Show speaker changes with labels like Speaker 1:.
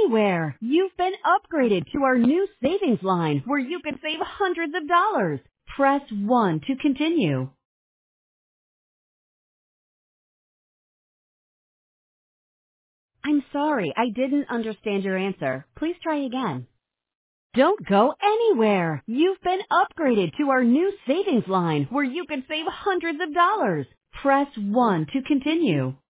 Speaker 1: anywhere. You've been upgraded to our new savings line where you can save hundreds of dollars. Press 1 to continue. I'm sorry, I didn't understand your answer. Please try again. Don't go anywhere. You've been upgraded to our new savings line where you can save hundreds of dollars. Press 1 to continue.